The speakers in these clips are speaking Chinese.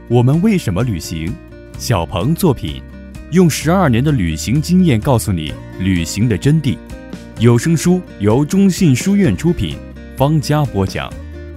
我们为什么旅行？小鹏作品，用12年的旅行经验告诉你旅行的真谛。有声书由中信书院出品，方家播讲。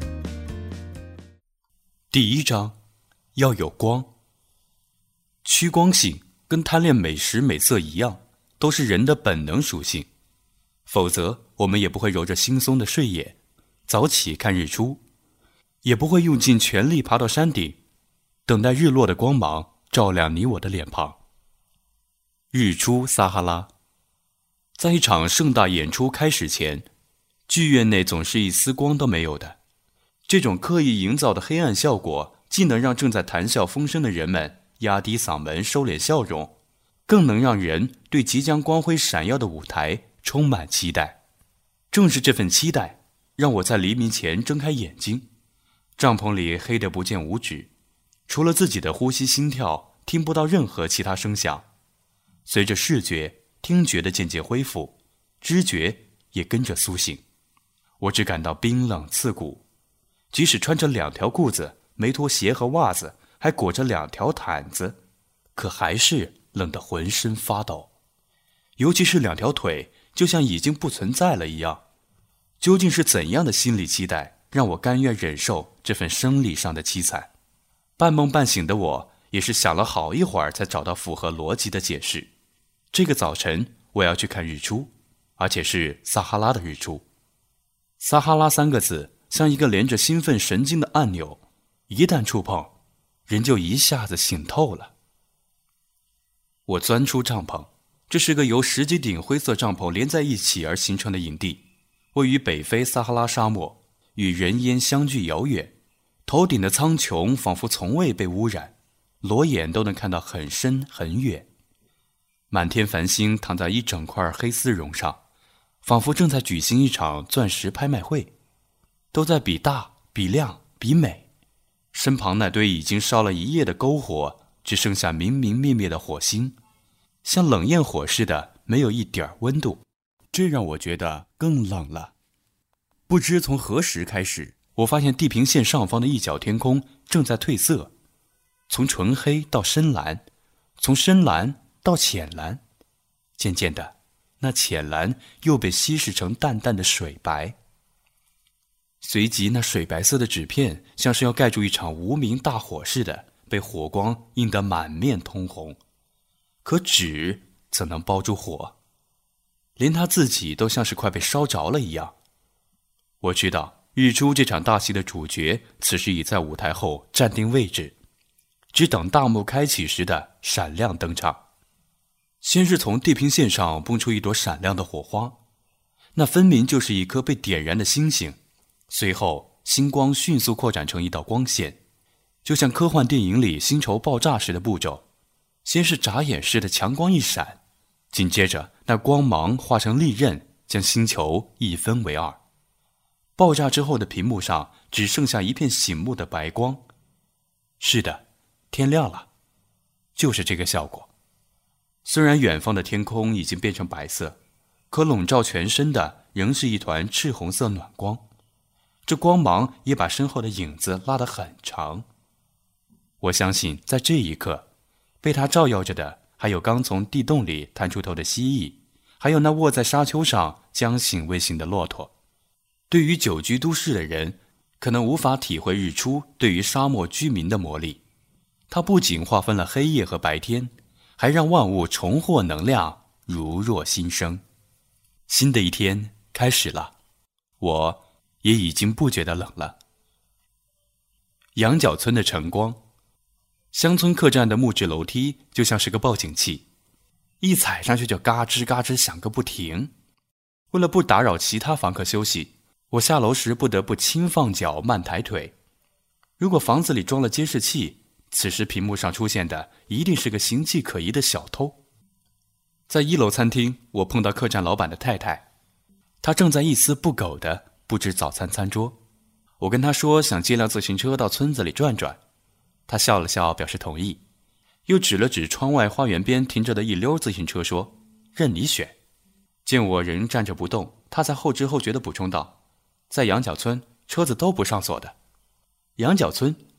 第1章，要有光。趋光性跟贪恋美食美色一样，都是人的本能属性，否则我们也不会揉着惺忪的睡眼早起看日出，也不会用尽全力爬到山顶，等待日落的光芒照亮你我的脸庞。日出撒哈拉。在一场盛大演出开始前，剧院内总是一丝光都没有的。这种刻意营造的黑暗效果，既能让正在谈笑风生的人们压低嗓门收敛笑容，更能让人对即将光辉闪耀的舞台充满期待。正是这份期待，让我在黎明前睁开眼睛，帐篷里黑得不见五指，除了自己的呼吸心跳，听不到任何其他声响。随着视觉、听觉的渐渐恢复，知觉也跟着苏醒。我只感到冰冷刺骨，即使穿着2条裤子，没脱鞋和袜子，还裹着2条毯子，可还是冷得浑身发抖。尤其是2条腿，就像已经不存在了一样。究竟是怎样的心理期待，让我甘愿忍受这份生理上的凄惨？半梦半醒的我，也是想了好一会儿才找到符合逻辑的解释。这个早晨我要去看日出，而且是撒哈拉的日出。撒哈拉3个字像一个连着兴奋神经的按钮，一旦触碰，人就一下子醒透了。我钻出帐篷，这是个由10几顶灰色帐篷连在一起而形成的营地，位于北非撒哈拉沙漠，与人烟相距遥远。头顶的苍穹仿佛从未被污染，裸眼都能看到很深很远。满天繁星躺在一整块黑丝绒上，仿佛正在举行一场钻石拍卖会，都在比大、比亮、比美。身旁那堆已经烧了1夜的篝火，只剩下明明灭灭的火星，像冷焰火似的，没有一点温度，这让我觉得更冷了。不知从何时开始，我发现地平线上方的一角天空正在褪色，从纯黑到深蓝，从深蓝到浅蓝，渐渐的，那浅蓝又被稀释成淡淡的水白。随即那水白色的纸片像是要盖住一场无名大火似的，被火光映得满面通红。可纸怎能包住火？连它自己都像是快被烧着了一样。我知道日出这场大戏的主角此时已在舞台后站定位置，只等大幕开启时的闪亮登场。先是从地平线上蹦出一朵闪亮的火花，那分明就是一颗被点燃的星星。随后星光迅速扩展成一道光线，就像科幻电影里星球爆炸时的步骤。先是眨眼似的强光一闪，紧接着那光芒化成利刃，将星球一分为2。爆炸之后的屏幕上只剩下一片醒目的白光。是的，天亮了，就是这个效果。虽然远方的天空已经变成白色，可笼罩全身的仍是一团赤红色暖光，这光芒也把身后的影子拉得很长。我相信在这一刻，被它照耀着的还有刚从地洞里探出头的蜥蜴，还有那卧在沙丘上将醒未醒的骆驼。对于久居都市的人，可能无法体会日出对于沙漠居民的魔力。它不仅划分了黑夜和白天，还让万物重获能量，如若新生。新的一天开始了，我也已经不觉得冷了。羊角村的晨光。乡村客栈的木质楼梯就像是个报警器，一踩上去就嘎吱嘎吱响个不停。为了不打扰其他房客休息，我下楼时不得不轻放脚慢抬腿。如果房子里装了监视器，此时屏幕上出现的一定是个形迹可疑的小偷。在1楼餐厅，我碰到客栈老板的太太，她正在一丝不苟地布置早餐餐桌。我跟她说想借辆自行车到村子里转转，她笑了笑表示同意，又指了指窗外花园边停着的一溜自行车说任你选。见我仍站着不动，她在后知后觉地补充道，在羊角村车子都不上锁的。羊角村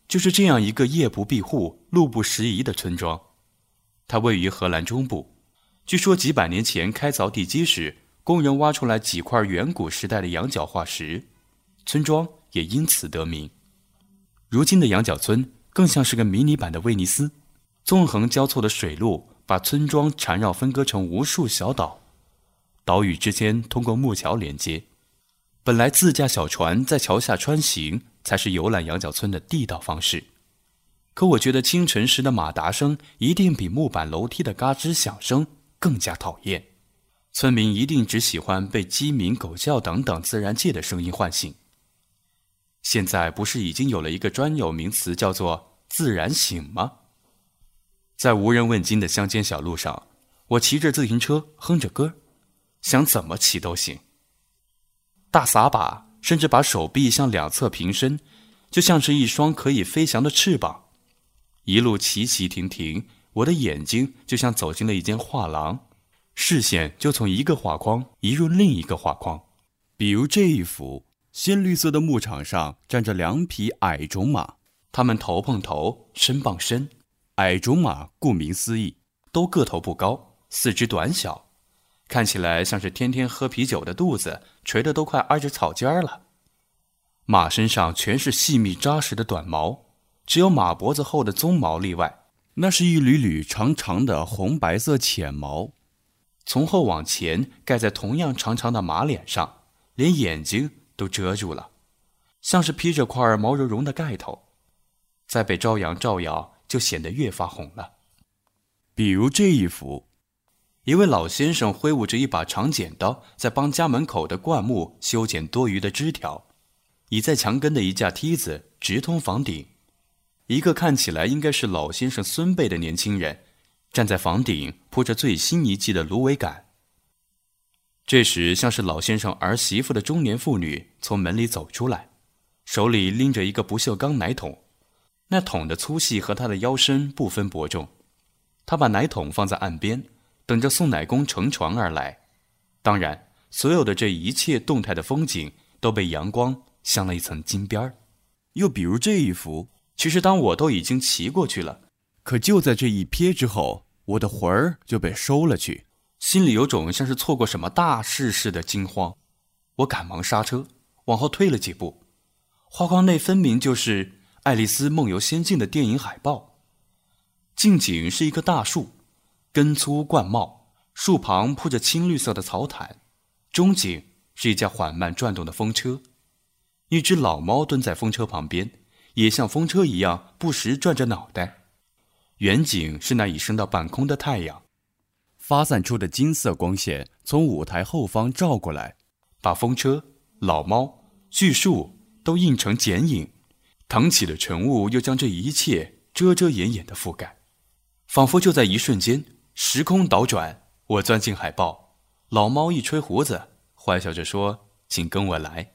就是这样一个夜不闭户、路不拾遗的村庄。它位于荷兰中部，据说几百年前开凿地基时，工人挖出来几块远古时代的羊角化石，村庄也因此得名。如今的羊角村更像是个迷你版的威尼斯，纵横交错的水路把村庄缠绕分割成无数小岛，岛屿之间通过木桥连接。本来自驾小船在桥下穿行才是游览羊角村的地道方式，可我觉得清晨时的马达声一定比木板楼梯的嘎吱响声更加讨厌。村民一定只喜欢被鸡鸣狗叫等等自然界的声音唤醒。现在不是已经有了一个专有名词叫做自然醒吗？在无人问津的乡间小路上，我骑着自行车哼着歌，想怎么骑都行。大撒把甚至把手臂向两侧平伸，就像是一双可以飞翔的翅膀。一路骑骑停停，我的眼睛就像走进了一间画廊，视线就从一个画框移入另一个画框。 比如这一幅，鲜绿色的牧场上站着2匹矮种马， 它们头碰头，身傍身。 矮种马顾名思义， 都个头不高，四肢短小，看起来像是天天喝啤酒的肚子垂得都快挨着草尖了。马身上全是细密扎实的短毛，只有马脖子后的鬃毛例外， 那是一缕缕长长的红白色浅毛， 从后往前盖在同样长长的马脸上，连眼睛都遮住了，像是披着块毛茸茸的盖头，再被朝阳照耀就显得越发红了。 比如这一幅， 一位老先生挥舞着一把长剪刀，在帮家门口的灌木修剪多余的枝条，倚在墙根的一架梯子直通房顶。一个看起来应该是老先生孙辈的年轻人站在房顶，铺着最新一季的芦苇杆。这时像是老先生儿媳妇的中年妇女从门里走出来，手里拎着一个不锈钢奶桶，那桶的粗细和她的腰身不分伯仲。她把奶桶放在岸边，等着送奶工乘船而来。当然，所有的这一切动态的风景都被阳光镶了一层金边儿。 又比如这一幅， 其实当我都已经骑过去了， 可就在这一瞥之后，我的魂儿就被收了去， 心里有种像是错过什么大事似的惊慌。我赶忙刹车，往后退了几步，画框内分明就是《爱丽丝梦游仙境》的电影海报。近景是一棵大树，根粗冠茂，树旁铺着青绿色的草毯，中景是一架缓慢转动的风车，一只老猫蹲在风车旁边，也像风车一样不时转着脑袋。远景是那已升到半空的太阳， 发散出的金色光线从舞台后方照过来， 把风车、老猫、巨树都映成剪影，腾起的晨雾又将这一切遮遮掩掩地覆盖。仿佛就在一瞬间，时空倒转，我钻进海报，老猫一吹胡子，坏笑着说：“请跟我来。”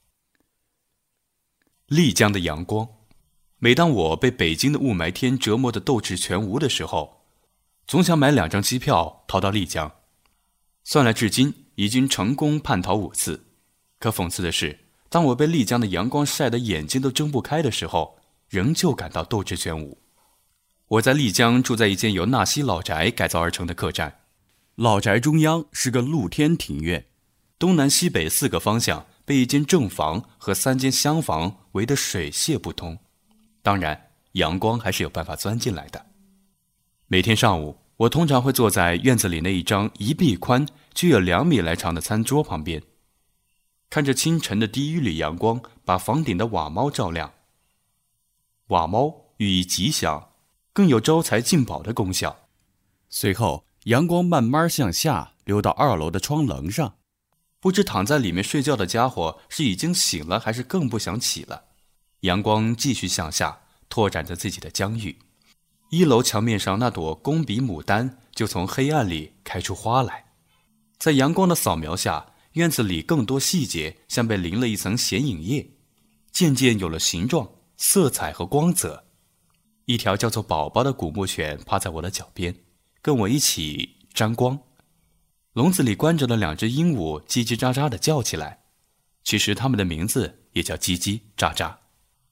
丽江的阳光，每当我被北京的雾霾天折磨得斗志全无的时候，总想买2张机票逃到丽江。算来至今已经成功叛逃5次，可讽刺的是，当我被丽江的阳光晒得眼睛都睁不开的时候，仍旧感到斗志全无。我在丽江住在一间由纳西老宅改造而成的客栈， 老宅中央是个露天庭院， 东南西北4个方向被一间正房和3间厢房围得水泄不通，当然阳光还是有办法钻进来的。每天上午，我通常会坐在院子里那一张1臂宽具有2米来长的餐桌旁边，看着清晨的第一缕阳光把房顶的瓦猫照亮。瓦猫寓意吉祥，更有招财进宝的功效。 随后阳光慢慢向下流到2楼的窗棱上， 不知躺在里面睡觉的家伙是已经醒了还是更不想起了。阳光继续向下拓展着自己的疆域，1楼墙面上那朵工笔牡丹就从黑暗里开出花来。在阳光的扫描下，院子里更多细节像被淋了一层显影液，渐渐有了形状、色彩和光泽。一条叫做宝宝的古牧犬趴在我的脚边，跟我一起沾光。笼子里关着的2只鹦鹉叽叽喳喳地叫起来，其实它们的名字也叫叽叽喳喳。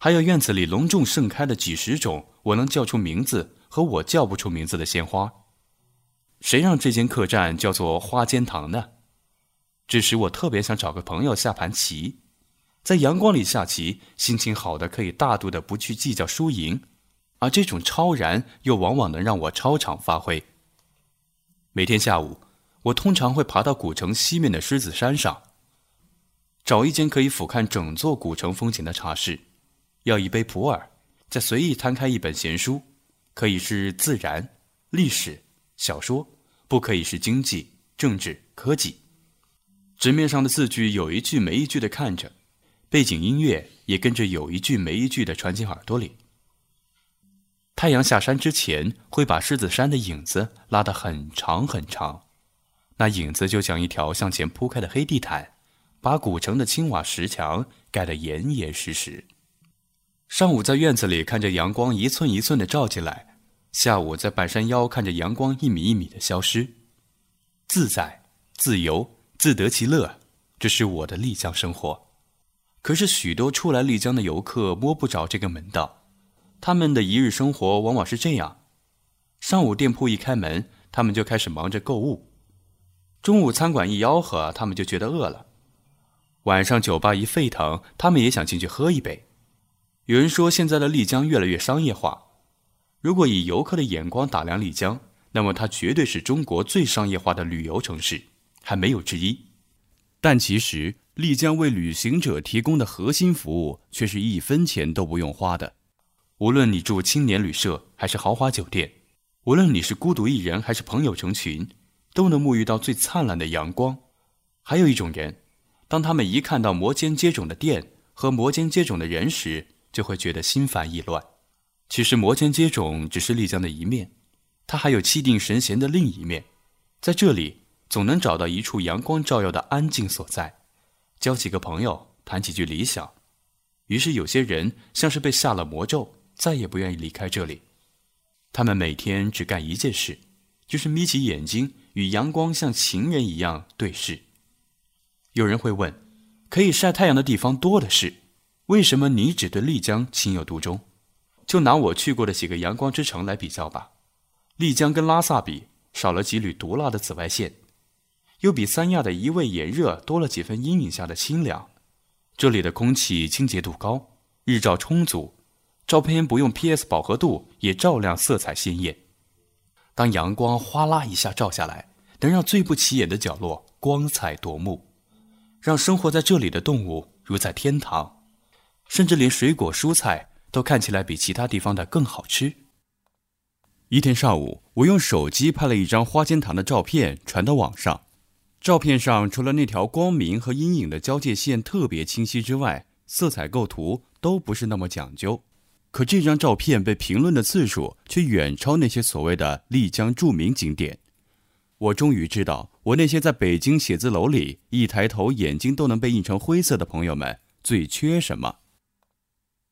还有院子里隆重盛开的几十种我能叫出名字和我叫不出名字的鲜花。谁让这间客栈叫做花间堂呢？这时我特别想找个朋友下盘棋，在阳光里下棋，心情好的可以大度的不去计较输赢，而这种超然又往往能让我超常发挥。每天下午，我通常会爬到古城西面的狮子山上，找一间可以俯瞰整座古城风景的茶室，要一杯普洱，再随意摊开一本闲书，可以是自然、历史、小说，不可以是经济、政治、科技。纸面上的字句有一句没一句的看着，背景音乐也跟着有一句没一句的传进耳朵里。太阳下山之前，会把狮子山的影子拉得很长很长，那影子就像一条向前铺开的黑地毯，把古城的青瓦石墙盖得严严实实。上午在院子里看着阳光一寸一寸地照进来，下午在半山腰看着阳光一米一米的消失。自在、自由、自得其乐，这是我的丽江生活。可是许多初来丽江的游客摸不着这个门道，他们的一日生活往往是这样：上午店铺一开门，他们就开始忙着购物；中午餐馆一吆喝，他们就觉得饿了；晚上酒吧一沸腾，他们也想进去喝一杯。有人说现在的丽江越来越商业化，如果以游客的眼光打量丽江，那么它绝对是中国最商业化的旅游城市，还没有之一。但其实丽江为旅行者提供的核心服务却是1分钱都不用花的。无论你住青年旅社还是豪华酒店，无论你是孤独一人还是朋友成群，都能沐浴到最灿烂的阳光。还有一种人，当他们一看到摩肩接踵的店和摩肩接踵的人时，就会觉得心烦意乱。其实摩肩接踵只是丽江的一面，它还有气定神闲的另一面。在这里总能找到一处阳光照耀的安静所在，交几个朋友，谈几句理想。于是有些人像是被下了魔咒，再也不愿意离开这里。他们每天只干一件事，就是眯起眼睛与阳光像情人一样对视。有人会问，可以晒太阳的地方多的是，为什么你只对丽江情有独钟？就拿我去过的几个阳光之城来比较吧，丽江跟拉萨比，少了几缕毒辣的紫外线，又比三亚的一味炎热多了几分阴影下的清凉。这里的空气清洁度高，日照充足，照片不用 PS 饱和度也照亮色彩鲜艳。当阳光哗啦一下照下来，能让最不起眼的角落光彩夺目，让生活在这里的动物如在天堂，甚至连水果蔬菜都看起来比其他地方的更好吃。一天上午，我用手机拍了一张花间堂的照片传到网上。照片上除了那条光明和阴影的交界线特别清晰之外，色彩构图都不是那么讲究。可这张照片被评论的次数却远超那些所谓的丽江著名景点。我终于知道，我那些在北京写字楼里一抬头眼睛都能被印成灰色的朋友们最缺什么。